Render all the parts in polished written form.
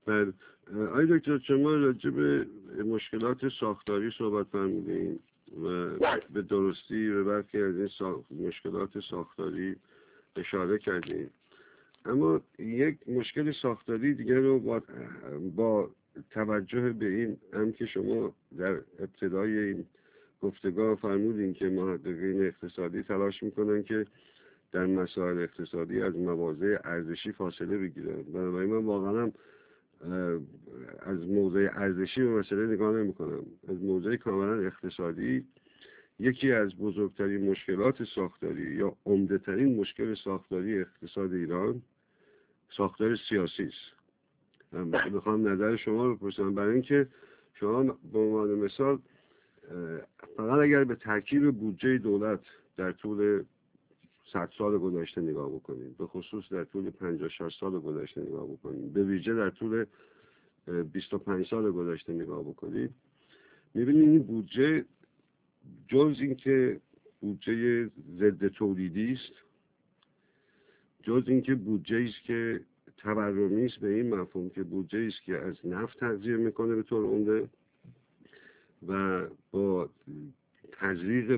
بله. آقای دکتر شما راجع به مشکلات ساختاری صحبت فرمودین و به درستی به برخی از این مشکلات ساختاری اشاره کردین، اما یک مشکل ساختاری دیگر رو با توجه به این هم که شما در ابتدای این گفتگاه فرمودین که محققین اقتصادی تلاش میکنن که در مسائل اقتصادی از مواضع ارزشی فاصله بگیرن. بنابراین من واقعا هم از موضع ارزشی به مسئله نگاه نمی کنم. از موضع کاملا اقتصادی یکی از بزرگترین مشکلات ساختاری یا عمده‌ترین مشکل ساختاری اقتصاد ایران ساختار سیاسی است. من میخوام نظر شما رو بپرسم، برای اینکه شما به عنوان مثال فقط اگر به ترکیب بودجه دولت در طول 100 سال گذشته نگاه بکنید، به خصوص در طول 50-60 سال گذشته نگاه بکنید، به ویژه در طول 25 سال گذشته نگاه بکنید، میبینید این بودجه جز این که بودجه ضد تولیدی است، جز این که بودجه است که تورمی است به این مفهوم که بودجه است که از نفت تغذیه میکنه به طور عمده و با تزریق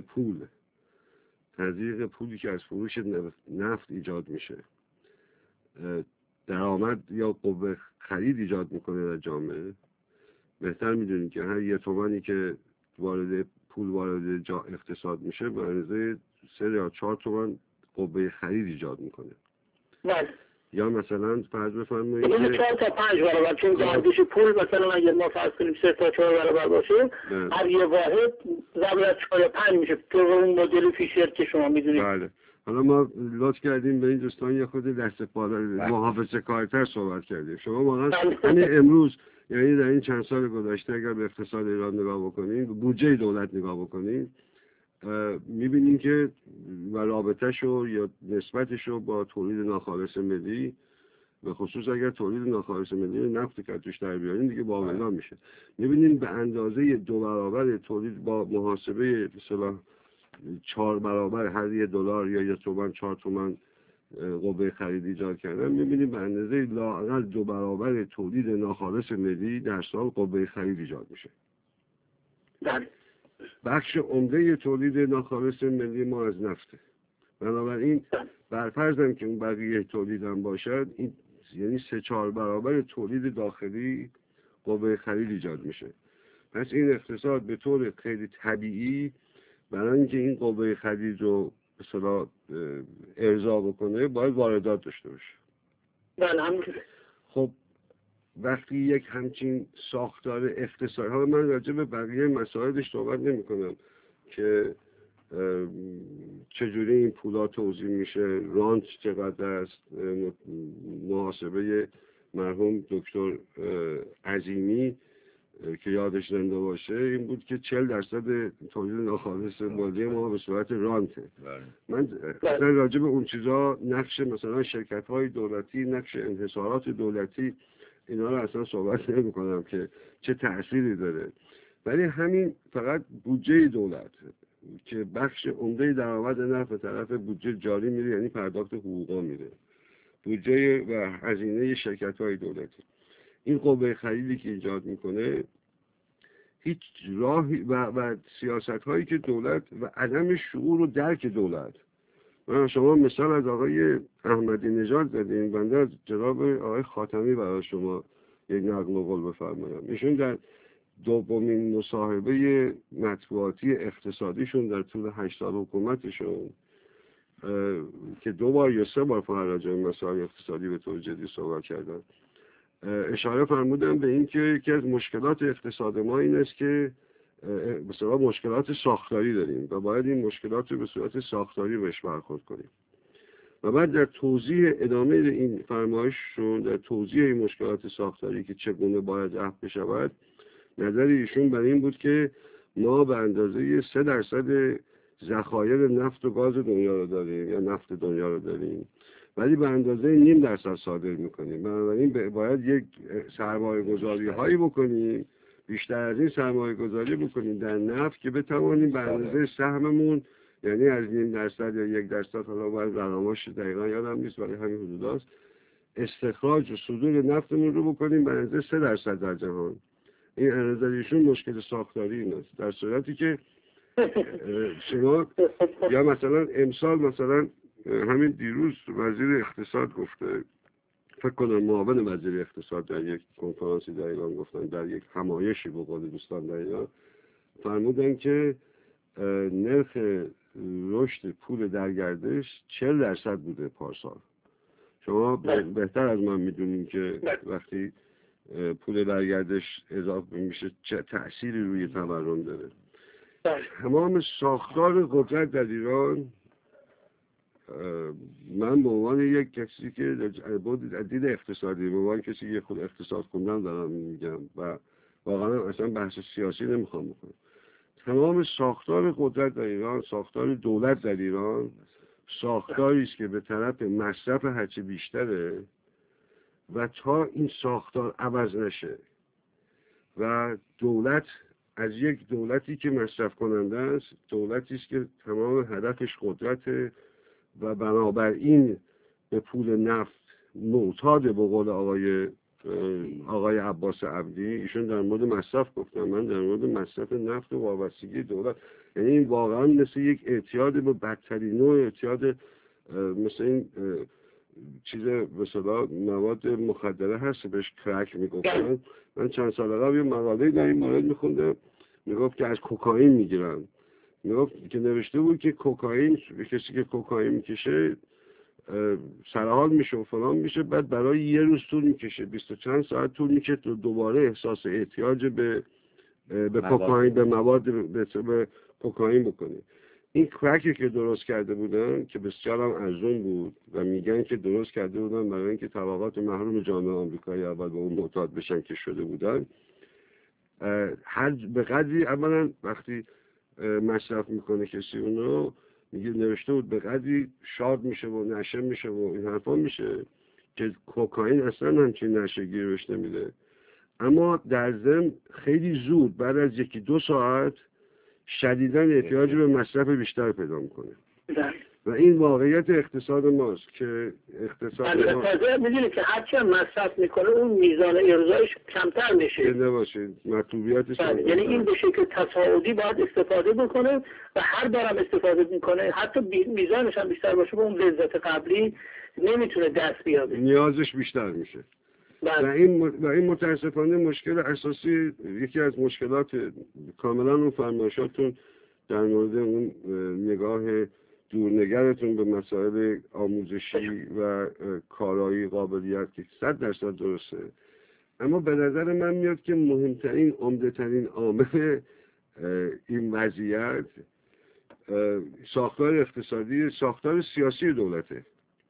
پولی که از فروش نفت ایجاد میشه درآمد یا قوه خرید ایجاد میکنه در جامعه. بهتر میدونید که هر یه تومانی که وارد اقتصاد میشه به اندازه 3 یا 4 تومان قوه خرید ایجاد میکنه. بله. یا مثلا فرض بفرمایید که 4 تا 5 برابر، چون گردش پول مثلا اگر ما فرض کنیم 3 تا 4 برابر باشه، هر یه واحد ضرب در 4 یا 5 میشه، تو اون مدل فیشر که شما میدونید. بله. حالا ما لطف کردیم به این دوستان یه خود دست بالا محافظه کارتر صحبت کردیم. شما واقعا همین امروز، یعنی در این چند سال گذشته اگر به اقتصاد ایران نگاه بکنین، بودجه دولت نگاه بکنین، میبینین که رابطه‌شو یا نسبتشو با تولید ناخالص ملی، به خصوص اگر تولید ناخالص ملی نفت که توش در بیارین دیگه باقلا میشه. میبینین به اندازه 2 برابر تولید با محاسبه مثلا 4 برابر هر $1 یا 1 تومان 4 تومان قوه خرید ایجاد کردن، میبینیم به اندازه لااقل 2 برابر تولید ناخالص ملی در سال قوه خرید ایجاد میشه. بخش عمده تولید ناخالص ملی ما از نفته. بنابراین برفرضم که اون بقیه تولید هم باشد، این یعنی 3-4 برابر تولید داخلی قوه خرید ایجاد میشه. پس این اقتصاد به طور خیلی طبیعی برای اینکه این قوه خرید رو به اصطلاح ارضا بکنه باید واردات داشته باشه. بله همینجوره. خب وقتی یک همچین ساختار اقتصادی، حالا من راجع به بقیه مسائلش صحبت نمی کنم که چجوری این پولا توزیع میشه، رانت چقدر است. محاسبه مرحوم دکتر عظیمی که یادش زنده باشه این بود که 40% تولید ناخالص مالی ما به صورت رانته. من اصلا راجع به اون چیزا، نقش مثلا شرکت‌های دولتی، نقش انحصارات دولتی، اینا رو اصلا صحبت نمی کنم که چه تأثیری داره. ولی همین فقط بودجه دولت که بخش عمده درآمد نفت به طرف بودجه جاری میره، یعنی پرداخت حقوقا میره، بودجه و هزینه شرکت‌های دولتی، این قوه خریدی که ایجاد میکنه، هیچ راهی و سیاست‌هایی که دولت و عدم شعور و درک دولت. من شما مثال از آقای احمدی نژاد زدین، بنده از جناب آقای خاتمی برای شما یک نقل و قول بفرمایم. ایشون در دومین مصاحبه مطبوعاتی اقتصادیشون در طول 8 سال حکومتشون که 2 بار یا 3 بار فقط راجع به مسائل اقتصادی به طور جدی صحبت کردن، اشاره فرمودن به این که یکی از مشکلات اقتصاد ما این است که مثلا مشکلات ساختاری داریم و باید این مشکلات رو به صورت ساختاری بهش برخورد کنیم. و بعد در توضیح ادامه این فرمایششون، در توضیح این مشکلات ساختاری که چگونه باید رفع بشود، نظر ایشون بر این بود که ما به اندازه 3% ذخایر نفت و گاز دنیا رو داریم یا نفت دنیا رو داریم، ولی به اندازه 0.5% صادر میکنیم. بنابراین باید یک سرمایه گذاری هایی بکنیم، بیشتر از این سرمایه گذاری بکنیم در نفت که بتوانیم به اندازه سهممون، یعنی از 0.5% یا 1%، حالا باید رقماش دقیقا یادم نیست ولی همین حدود هست، استخراج و صدور نفتمون رو بکنیم به اندازه 3% در جهان. این از نظر ایشون مشکل ساختاری ایناست، در صورتی که شما یا مثلا امسال مثلا همین دیروز وزیر اقتصاد گفته، فکر کنم معاون وزیر اقتصاد در یک کنفرانسی در ایران گفتن، در یک همایشی به قول دوستان در ایران فرمودن که نرخ رشد پول در گردش 40% بوده پارسال. شما بهتر از من میدونین که وقتی پول در گردش اضافه میشه چه تأثیری روی تورم داره. تمام ساختار قدرت در ایران، من به عنوان یک کسی که دید اقتصادی، به عنوان کسی که خود اقتصاد خوندم دارم میگم و واقعا اصلا بحث سیاسی نمیخوام بکنم، تمام ساختار قدرت در ایران، ساختار دولت در ایران ساختاری است که به طرف مصرف هرچه بیشتره و تا این ساختار عوض نشه و دولت از یک دولتی که مصرف کننده است، دولتی است که تمام هدفش قدرته و بنابراین به پول نفت معتاد، به قول آقای عباس عبدی، ایشون در مورد مصرف گفتم، من در مورد مصرف نفت و وابستگی دولت، یعنی این واقعا مثل یک اعتیاد به بدترین نوع اعتیاد، مثل این چیز مثلا مواد مخدره هست بهش کرک میگفتن. من چند سال قبل یه مقاله در این مورد میخوندم، میگفت که از کوکائین میگیرن، میگفت که نوشته بود که کوکائین، کسی که کوکائین میکشه سرحال میشه و فلان میشه، بعد برای یه روز طول میکشه، 20 و چند ساعت طول میکشه تو دوباره احساس احتیاج به کوکائین، به مواد به کوکائین بکنه. این کرکی که درست کرده بودن که بسیار هم ارزون بود و میگن که درست کرده بودن برای اینکه طبقات محروم جامعه آمریکایی اول به اون معتاد بشن که شده بودن، هر به قدری اولا وقتی مصرف میکنه کسی اونو، میگه نوشته بود به قدری شاد میشه و نشه میشه و این حرفا میشه که کوکائین اصلا همچین نشگی روش نمیده، اما در ضمن خیلی زود بعد از 1-2 ساعت شدیداً احتیاج به مصرف بیشتر پیدا میکنه و این واقعیت اقتصاد ماست که اقتصاد ما میدونید که هرچی مصرف میکنه اون میزان ارزایش کمتر میشه، نباشید مطلوبیتش، یعنی این به شکل تصاعدی باید استفاده بکنه و هر بارم استفاده میکنه حتی میزانش هم بیشتر باشه به اون لذت قبلی نمیتونه دست بیاره، نیازش بیشتر میشه. و این متاسفانه مشکل اساسی، یکی از مشکلات کاملا اون فرمایشاتون در مورد اون نگاه دورنگرتون به مسائل آموزشی و کارایی قابلیت که 100% درسته، اما به نظر من میاد که مهمترین عمده‌ترین عامل این وضعیت ساختار اقتصادی، ساختار سیاسی دولته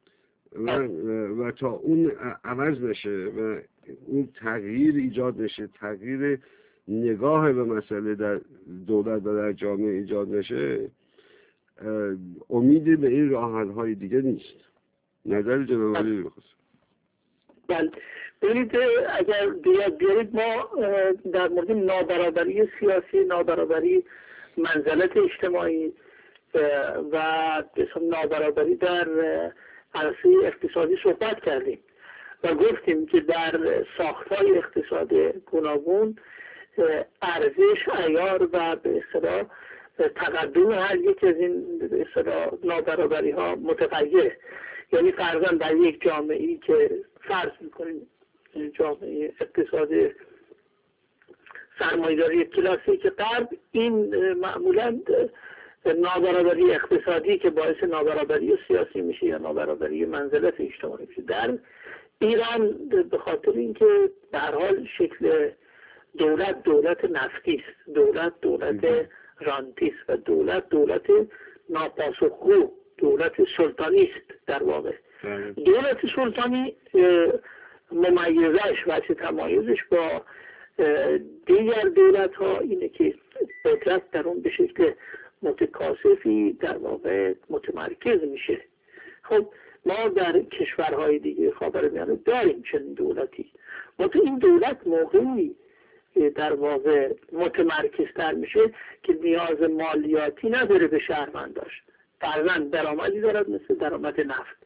و تا اون عوض نشه و اون تغییر ایجاد نشه، تغییر نگاه به مسئله در دولت و در جامعه ایجاد نشه، امیدی به این راه حل‌های دیگه نیست. نظر جناب علی بخواست. بله، ببینید اگر بیارید ما در مورد نابرابری سیاسی، نابرابری منزلت اجتماعی و نابرابری در عرصه اقتصادی صحبت کردیم و گفتیم که در ساختهای اقتصاد گوناگون ارزش، عیار و به اصطلاح تقدم هر یک از این به اصطلاح نابرابری ها متغیره. یعنی فرضاً در یک جامعه‌ای که فرض می‌کنیم جامعه اقتصاد سرمایه‌داری کلاسیک غرب، این معمولاً نابرابری اقتصادی که باعث نابرابری سیاسی میشه یا نابرابری منزلت اجتماعی میشه. در ایران به خاطر اینکه به هر حال شکل دولت نفتی است، دولت رانتی است و دولت ناپاسخگو، دولت سلطانی است. در واقع دولت سلطانی ممیزش و تمایزش با دیگر دولت ها اینه که قدرت در اون به شکل متکاسفی در واقع متمرکز میشه. خب ما در کشورهای دیگه خاورمیانه داریم چنین دولتی، تو این دولت موقعی در واقع متمرکزتر میشه که نیاز مالیاتی نداره به شهرونداش، فرضاً درآمدی دارد مثل درآمد نفت.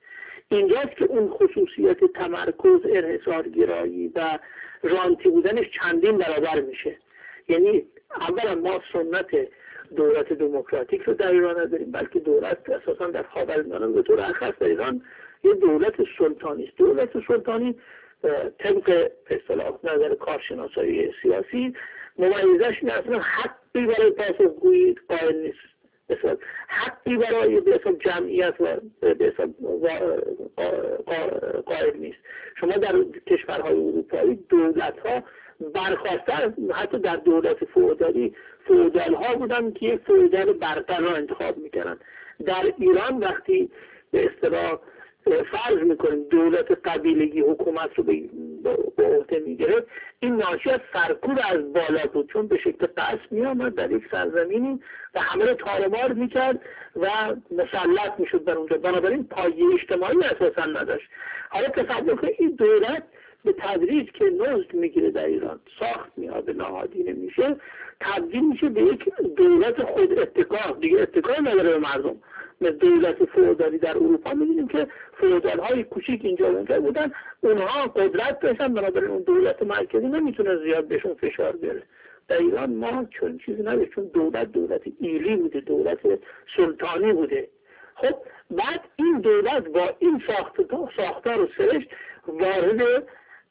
اینجاست که اون خصوصیت تمرکز، انحصارگرایی و رانتی بودنش چندین برابر میشه. یعنی اولا ما سنت دولت دموکراتیک رو در ایران نداریم، بلکه دولت اساسا در خاورمیانه به طور اخص در ایران یه دولت سلطانی است. دولت سلطانی طبق به اصطلاح نظر کارشناسای سیاسی ممیزش اینه اصلا حقی برای پاسخگویی قائل نیست، مثلا حقی برای به حساب جمعیت و به حساب قائل نیست. شما در کشورهای اروپایی دولت‌ها برخواسته، حتی در دولت فئودالی فئودال‌ها بودن که یک فئودال برتر را انتخاب می‌کردن. در ایران وقتی به اصطلاح فرض میکنیم دولت قبیلگی حکومت رو به عهده میگرفت، این ناشی از سرکوب از بالا بود، چون به شکل قصد میامد در یک سرزمینی و همه رو تارمار میکرد و مسلط میشد بر اونجا، بنابراین پایه اجتماعی اساسا نداشت. حالا تصور کنید این دولت به تدریج که نضج میگیره در ایران، ساخت میاد، نهادینه میشه، تبدیل میشه به یک دولت خود اتکا، دیگه اتکا نداره به مردم. مثل دولت فئودالی در اروپا می‌بینیم که فئودال‌های کوچیک اینجا اونجا بودن، اونها قدرت داشتن، بنابراین اون دولت مرکزی نمیتونه زیاد بهشون فشار بیاره. در ایران ما چون چیزی نداره، چون دولت ایلی بوده، دولت سلطانی بوده. خب بعد این دولت با این ساختار و سرشت وارد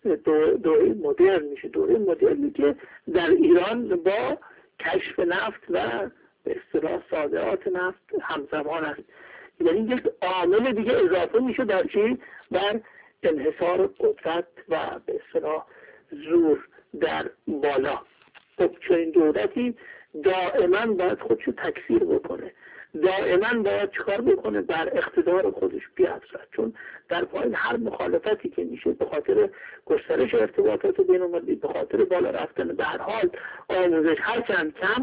دوره مدرن میشه، دوره مدرنی که در ایران با کشف نفت و به اصطلاح صادرات نفت همزمان است. یعنی یک عامل دیگه اضافه میشه در چی؟ در انحصار قدرت و به اصطلاح زور در بالا. خب چنین دولتی دائما باید خودشو تکثیر بکنه، دائما باید چکار بکنه؟ بر اقتدار خودش بیافزاید، چون در پایین هر مخالفتی که میشه به خاطر گسترش ارتباطات بین‌المللی، به خاطر بالا رفتن به هر حال آموزش هر چند کم،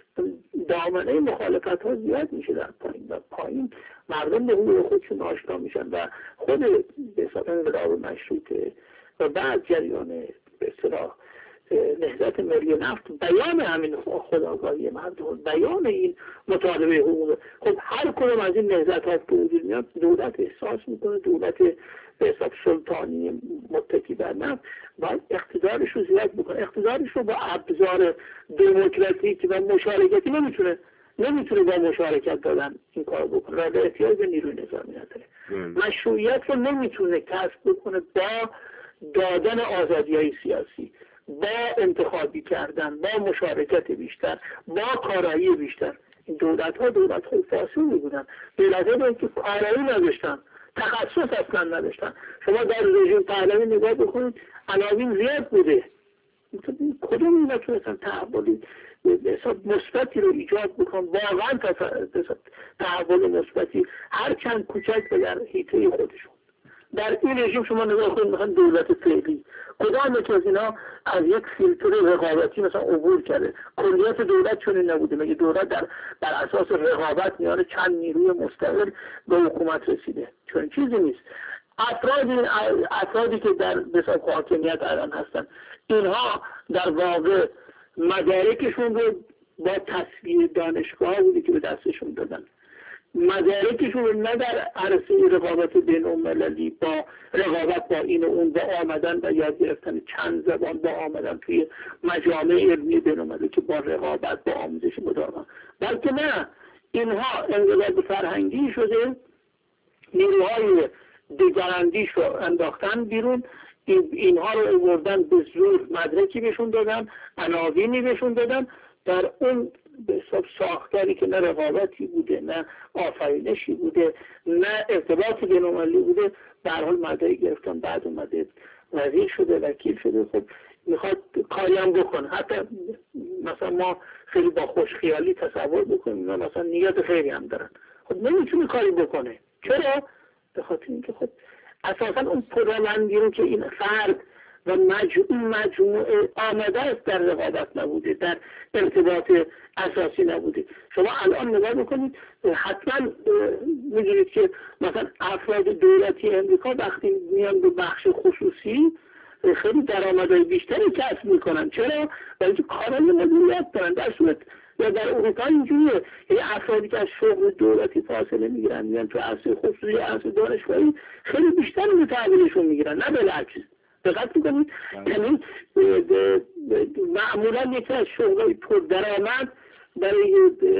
دامنه مخالفت ها زیاد میشه در پایین و پایین مردم به حقوق خودشون آشنا میشن و خود به اصطلاح انقلاب مشروطه و بعد جریان به اصطلاح نهضت ملی نفت بیان همین خودآگاهی مردم، بیان این مطالبه حقوق. خب هر کدوم از این نهضت ها که وجود میاد دولت احساس میکنه، دولت به حساب سلطانی متکی بر نفت باید اقتدارش رو زیاد بکنه. اقتدارش رو با ابزار دموکراتیک و مشارکتی نمیتونه با مشارکت دادن این کار بکنه و به احتیاج به نیروی نظامی نداره. مشروعیت رو نمیتونه کسب بکنه با دادن آزادی‌های سیاسی، با انتخابی کردن، با مشارکت بیشتر، با کارایی بیشتر. این دولت‌های فاسدی بودن، دولت‌هایی که کارایی نداشتن، تخصص اصلا نداشتن. شما در رژیم پهلوی نگاه بکنید، عناوین زیاد بوده، کدوم نتونستن تحولی به حساب مثبتی رو ایجاد بکنن، واقعا تحول مثبتی هر چند کوچک به در حیطه خودشون. در این رژیم شما نگاه کنید، مثلا دولت فعلی کدام که از اینا از یک فیلتر رقابتی مثلا عبور کرده؟ کلیت دولت چنین نبوده. مگه دولت بر اساس رقابت میان چند نیروی مستقل به حکومت رسیده؟ چون چیزی نیست. افرادی که در بساط حاکمیت الان هستن، اینها در واقع مدارکشون رو با تصویر دانشگاه بوده که به دستشون دادن، مدارکشون رو نه در عرصه رقابت بین‌المللی با رقابت با این و اون با آمدن و یاد گرفتن چند زبان، با آمدن توی مجامع علمی بین‌المللی که با رقابت با آموزش مداوم، بلکه نه، اینها انقلاب فرهنگی شده، نیروهای دیگراندیش رو انداختن بیرون، اینها رو آوردن به زور مدرکی بهشون دادن، عناوینی بهشون دادن، در اون به حساب ساختاری که نه رقابتی بوده، نه آفرینشی بوده، نه ارتباط بین‌المللی بوده، به هر حال مدرک گرفتن، بعد اومده وزیر شده، وکیل شده. خب میخواد کاری هم بکنه، حتی مثلا ما خیلی با خوشخیالی تصور بکنیم اینا مثلا نیت خیلی هم دارن، خب نمیتونه کاری بکنه. چرا؟ به خاطر اینکه خب اساسا اون پرامندی رو که این فرد و مجموعه آمده است در رقابت نبوده، در ارتباط اساسی نبوده. شما الان نگاه بکنید، حتما میدونید که مثلا افراد دولتی امریکا وقتی میان به بخش خصوصی خیلی درآمدهای بیشتری کسب میکنن. چرا؟ برای اینکه کارای مدیریت دارن، در صورت یا در اروپا اینجوریه، یعنی افرادی که از شغل دولتی فاصله میگیرن میان تو عرصه خصوصی عرصه دانشگاهی خیلی بیشتر متحولشون میگیرن، نه بالعکس. دقت میکنید؟ یعنی معمولا یکی از شغلای پردرآمد برای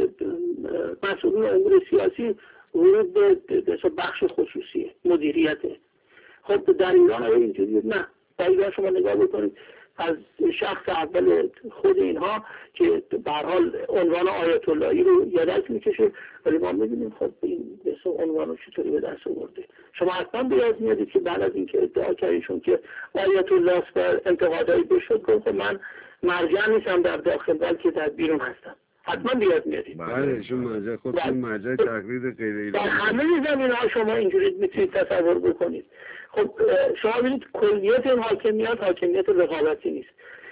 مسئولین امور سیاسی ورود به بخش خصوصی مدیریته. خب در ایران اینجوری نه. در ایران شما نگاه بکنید از شخص اول خود اینها که به هر حال عنوان آیت اللهی رو یادت میکشه، ولی ما میبینیم خب این عنوان رو چطوری به دست آورده. شما حتما بیاد میادید که بعد از اینکه ادعا کردیشون که آیت الله بر انتقادایی بشد گفت من مرجع نیستم در داخل بلکه در بیرون هستم. حتما بیاد میادید. بله شما مرجع خودتون مرجع تقریر غیر ایرانی. در همه زمینه‌ها شما اینجوری میتونید تصور بکنید. خب شما ببینید کلیت این حاکمیت رقابتی نیست.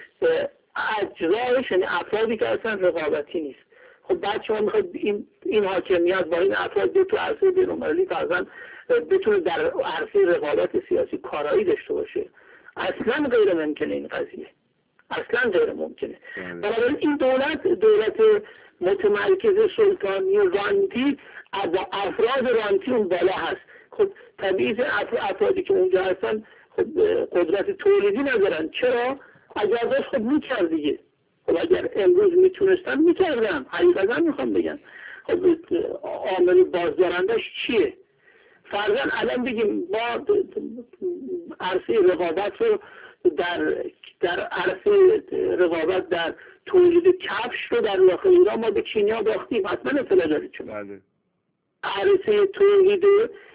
اجزایش یعنی افرادی که اصلا رقابتی نیست. خب بعد شما میخواید این حاکمیت با این افراد تو عرصه بین‌المللی فرضاً بتونه در عرصه رقابت سیاسی کارایی داشته باشه. اصلا غیر ممکنه این قضیه. اصلا غیر ممکنه. بنابراین این دولت متمرکز سلطانی رانتی از افراد رانتی اون بالا هست. خب طبیعی افرادی که اونجا هستن خب قدرت تولیدی ندارن. چرا؟ اگر داشت خب میکرد دیگه. خب اگر امروز میتونستن میکردن. حقیقتا میخوام بگم خب عامل بازدارندش چیه؟ فرضاً الان بگیم ما عرصه رقابت رو در عرصه رقابت در تولید کفش رو در داخل ایران ما به چینی‌ها باختیم. حتما اطلاع دارید شما. بله. عرصه تولید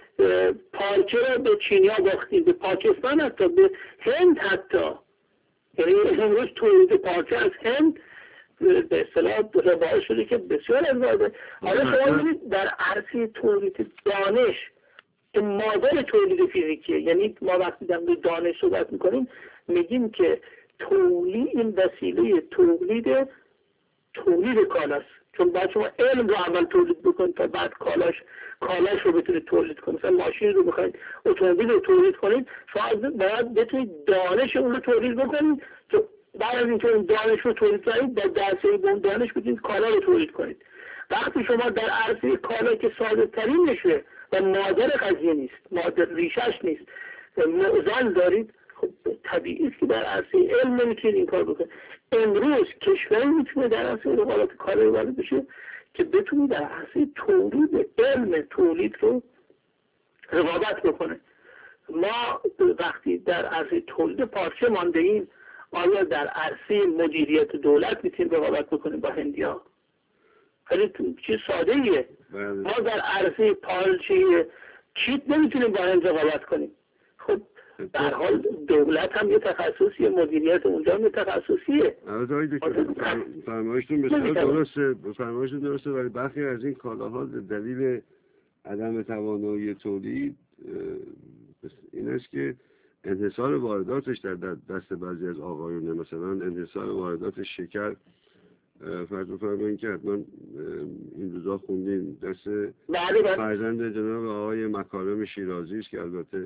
پارچه رو به چینی‌ها باختیم، به پاکستان حتی، به هند حتی. یعنی امروز تولید پارچه از هند به اصطلاح ربایی شده که بسیار ازاده. حالا شما ببینید در عرصه تولید دانش که مادر تولید فیزیکیه، یعنی ما وقتی در مورد دانش صحبت میکنیم میگیم که این وسیله تولید کالاست. چون بعد شما علم رو اول تولید بکنید تا بعد کالاش رو بتونید تولید کنید. مثلا ماشین رو میخواید اتومبیل رو تولید کنید، شما باید بتونید دانش اون رو تولید بکنید که بعد از اینکه اون دانش رو تولید کنید در درسه اون دانش بتونید کالا رو تولید کنید. وقتی شما در عرصه کالا که ساده ترین نشه و مادر قضیه نیست، مادر ریشش نیست، معضل دارید، خب طبیعی است که در عرصه علم نمیتونید این کار بکنید. امروز کشوری میتونه در عرصه رقابت کالایی وارد بشه که بتونه در عرصه تولید علم تولید رو رقابت بکنه. ما وقتی در عرصه تولید پارچه مانده ایم، آیا در عرصه مدیریت دولت میتونیم رقابت بکنیم با هندی‌ها؟ خیلی چیز ساده ایه. ما در عرصه پارچه کیت نمیتونیم با هند رقابت کنیم. خب در حال دولت هم یه تخصصیه، مدیریت اونجا یه تخصصیه. فرمایشتون بسیار درسته، فرمایشتون درسته، ولی برخی از این کالاها دلیل عدم توانایی تولید این است که انحصار وارداتش در دست بعضی از آقایونه. مثلا انحصار واردات شکر، فرض بفرمایید که حتما این روزا خوندین دست فرزند جناب آقای مکارم شیرازی است که البته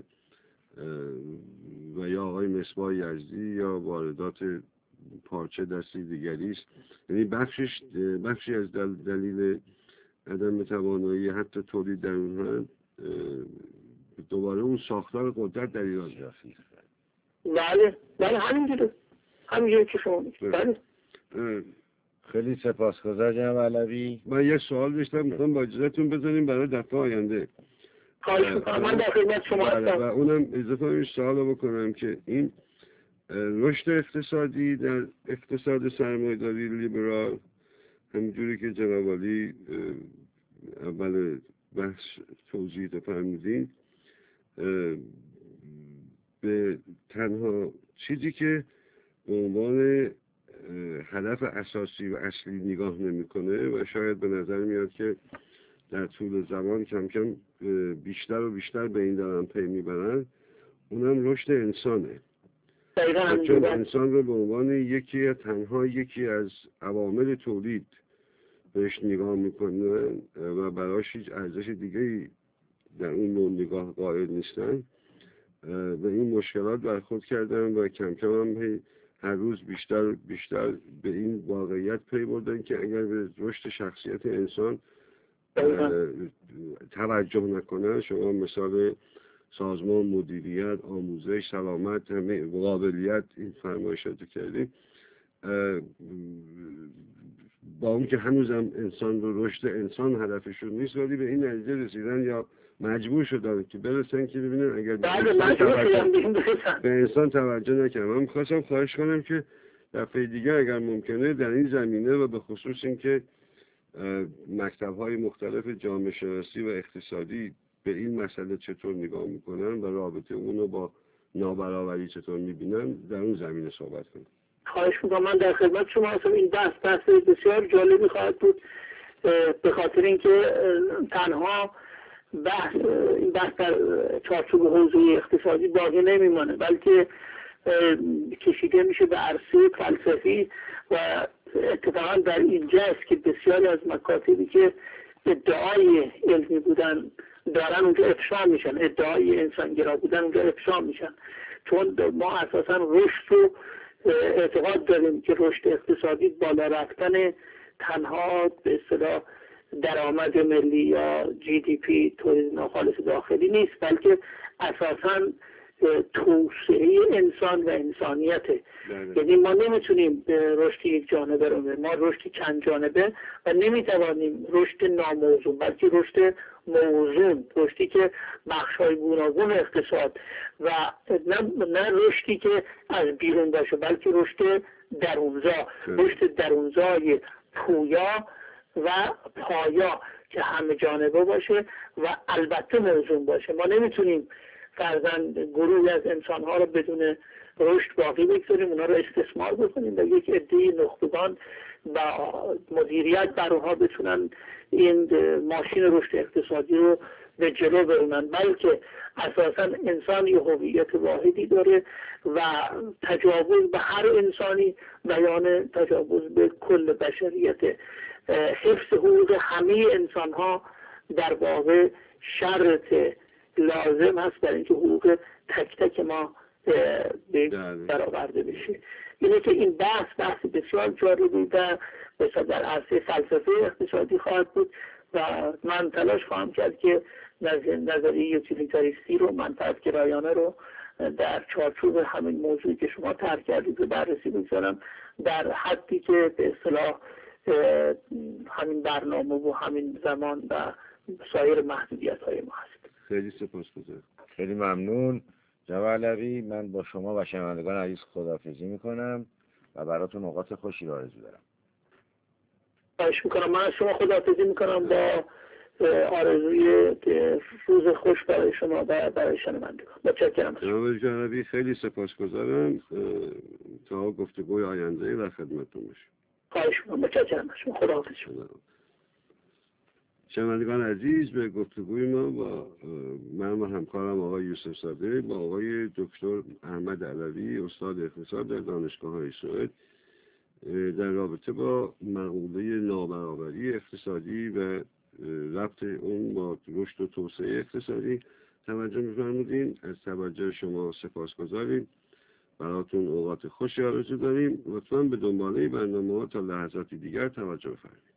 و یا آقای مصباح یزدی، یا واردات پارچه دستی دیگری است. یعنی بخشی از دلیل عدم توانایی حتی تولید در اونها دوباره اون ساختار قدرت در ایران است. بله همینجوره که شما میگید. بله. خیلی سپاسگزار جناب علوی. من یه سوال داشتم، میخوام با اجازهتون بزنیم برای دفعه آینده. خواهش میکنم، من در خدمت شما هستم. و اونم اضافه این سوال بکنم که این رشد اقتصادی در اقتصاد سرمایه‌داری لیبرال، همینجوری که جناب عالی اول بحث توضیح فرمودین، به تنها چیزی که به عنوان هدف اساسی و اصلی نگاه نمیکنه و شاید به نظر میاد که در طول زمان کم کم بیشتر و بیشتر به این دارن پی میبرن، اونم رشد انسانه. چون انسان رو به عنوان تنها یکی از عوامل تولید بهش نگاه میکنن و براش هیچ ارزش دیگه‌ای در اون نوع نگاه قائل نیستن، به این مشکلات برخورد کردن و کم کم هم هر روز بیشتر به این واقعیت پی بردن که اگر به رشد شخصیت انسان توجه نکنن، شما مثال سازمان، مدیریت، آموزش، سلامت، همه قابلیت این فرمایشات کردیم، با اون که هنوزم انسان رو رشد انسان هدفشون نیست، ولی به این نتیجه رسیدن یا مجبور شدن که برسن که ببینن اگر به انسان توجه نکنن. من میخواستم خواهش کنم که دفعه دیگه اگر ممکنه در این زمینه و به خصوص این که مکتب‌های مختلف جامعه شناسی و اقتصادی به این مسئله چطور نگاه میکنن و رابطه اونو با نابرابری چطور میبینن، در اون زمینه صحبت کنم. خواهش میکنم. من در خدمت شما هستم. این بحث بسیار جالبی خواهد بود، به خاطر اینکه تنها این بحث در چارچوب حوزه اقتصادی باقی نمیمانه، بلکه کشیده میشه به عرصه فلسفی و اتفاقا در اینجاست که بسیاری از مکاتبی که ادعای علمی بودن دارن اونجا افشا میشن، ادعای انسانگرا بودن اونجا افشا میشن، چون ما اساسا رشد رو اعتقاد داریم که رشد اقتصادی بالا رفتن تنها به اصطلاح درآمد ملی یا GDP تولید ناخالص داخلی نیست، بلکه اساساً توسعه انسان و انسانیته. یعنی ما نمیتونیم به رشد یک جانبه رو بریم، ما رشد چند جانبه و نمیتوانیم رشد ناموزون، بلکه رشد موزون، رشدی که بخش‌های گوناگون اقتصاد و نه رشدی که از بیرون باشه، بلکه رشد درونزا، رشد درونزای پویا و پایا که همه جانبه باشه و البته موزون باشه. ما نمیتونیم فرضاً گروهی از انسانها رو بدون رشد باقی بگذاریم، اونا رو استثمار بکنیم و یک عده نخبگان و مدیریت بر اونها بتونن این ماشین رشد اقتصادی رو به جلو برونن، بلکه اساساً انسان یه هویت واحدی داره و تجاوز به هر انسانی بیان تجاوز به کل بشریت. حفظ حقوق همه انسانها در واقع شرط لازم هست برای اینکه حقوق تک تک ما برآورده بشه. اینه که این بحث بسیار جالبی در عرصه فلسفه اقتصادی خواهد بود و من تلاش خواهم کرد که نظریه یوتیلیتاریستی رو، منفعت‌گرایانه رو در چارچوب همین موضوعی که شما طرح کردید رو بررسی بگذارم در حدی که به اصطلاح همین برنامه و همین زمان و سایر محدودیت‌های ما هست. خیلی سپاسگزارم. خیلی ممنون جناب علوی. من با شما و شنوندگان عزیز خداحافظی میکنم و براتون اوقات خوشی رو آرزو دارم. خواهش میکنم. من از شما خداحافظی میکنم با آرزوی روز خوش برای شما و برای شنوندگان. متشکرم. جناب علوی خیلی سپاسگزارم. تا گفتگوی آینده در خدمتتون باشیم. خواهش میکنم. متشکرم. شما خداحافظ شما. شنوندگان عزیز، به گفتگوی ما با من و همکارم آقای یوسف صادق با آقای دکتر احمد علوی استاد اقتصاد در دانشگاه‌های سوئد در رابطه با مقوله نابرابری اقتصادی و ربط اون با رشد و توسعه اقتصادی توجه می‌فرمودین. از توجه شما سپاسگزاریم. براتون اوقات خوشی آرزو داریم. لطفاً به دنباله برنامه‌ها تا لحظاتی دیگر توجه بفرمایید.